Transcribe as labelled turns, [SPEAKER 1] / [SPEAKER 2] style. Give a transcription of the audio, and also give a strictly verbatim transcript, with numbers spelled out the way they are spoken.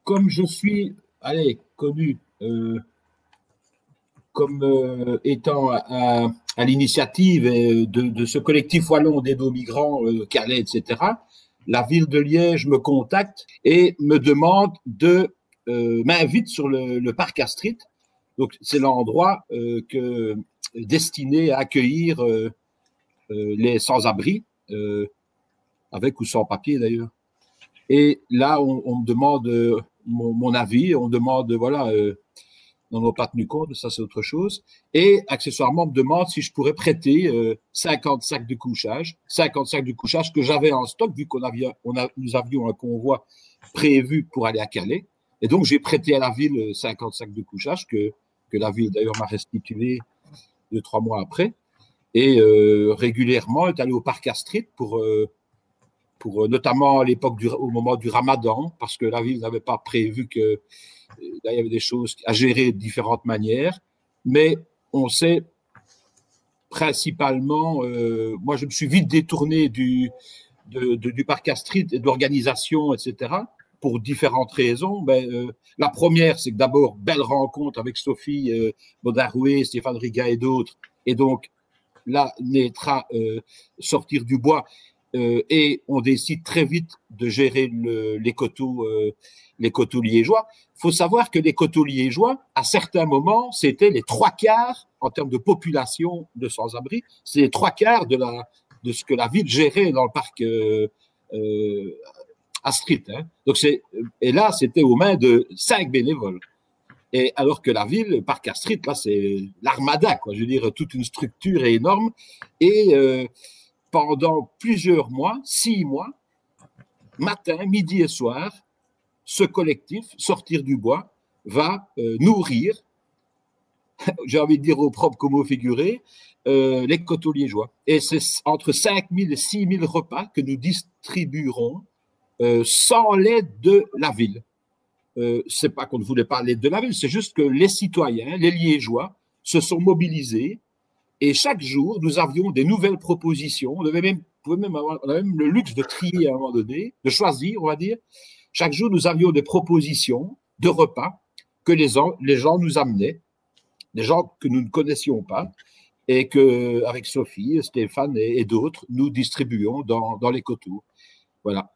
[SPEAKER 1] comme je suis, allez, connu euh, comme euh, étant à, à l'initiative de, de ce collectif wallon d'aide aux migrants, euh, Calais, et cetera, la ville de Liège me contacte et me demande de euh, m'invite sur le, le parc Astrid. Donc, c'est l'endroit euh, que, destiné à accueillir euh, euh, les sans-abri, euh, avec ou sans papier d'ailleurs. Et là, on, on me demande euh, mon, mon avis, on me demande, voilà, euh, on n'a pas tenu compte, ça c'est autre chose. Et accessoirement, on me demande si je pourrais prêter euh, cinquante sacs de couchage, cinquante sacs de couchage que j'avais en stock, vu qu'on avait, on a, nous avions un convoi prévu pour aller à Calais. Et donc, j'ai prêté à la ville cinquante sacs de couchage que, que la ville d'ailleurs m'a restitué deux, trois mois après. Et euh, régulièrement, est allé au parc Astrid pour, euh, pour notamment à l'époque du, au moment du Ramadan, parce que la ville n'avait pas prévu que là, il y avait des choses à gérer de différentes manières. Mais on sait principalement, euh, moi je me suis vite détourné du, de, de, du parc Astrid et de l'organisation, et cetera, pour différentes raisons. Ben, euh, la première, c'est que d'abord, belle rencontre avec Sophie euh, Bodaroué, Stéphane Riga et d'autres. Et donc, là, naîtra euh, Sortir du bois. Euh, et on décide très vite de gérer le, les coteaux, euh, les coteaux liégeois. Il faut savoir que les coteaux liégeois, à certains moments, c'était les trois quarts, en termes de population de sans-abri, c'est les trois quarts de, la, de ce que la ville gérait dans le parc euh, euh, Astrid. Hein. Donc c'est, et là, c'était aux mains de cinq bénévoles. Et alors que la ville, le parc Astrid, là, c'est l'armada, quoi. Je veux dire, toute une structure énorme. Et euh, pendant plusieurs mois, six mois, matin, midi et soir, ce collectif, Sortir du bois, va euh, nourrir, j'ai envie de dire au propre comme au figuré, euh, les coteaux liégeois. Et c'est entre cinq mille et six mille repas que nous distribuerons euh, sans l'aide de la ville. Euh, c'est pas qu'on ne voulait pas l'aide de la ville, c'est juste que les citoyens, les liégeois, se sont mobilisés et chaque jour, nous avions des nouvelles propositions. On avait même, on même avoir, on avait même le luxe de trier à un moment donné, de choisir, on va dire. Chaque jour, nous avions des propositions de repas que les gens, les gens nous amenaient, des gens que nous ne connaissions pas, et que, avec Sophie, Stéphane et, et d'autres, nous distribuions dans, dans les coteaux. Voilà.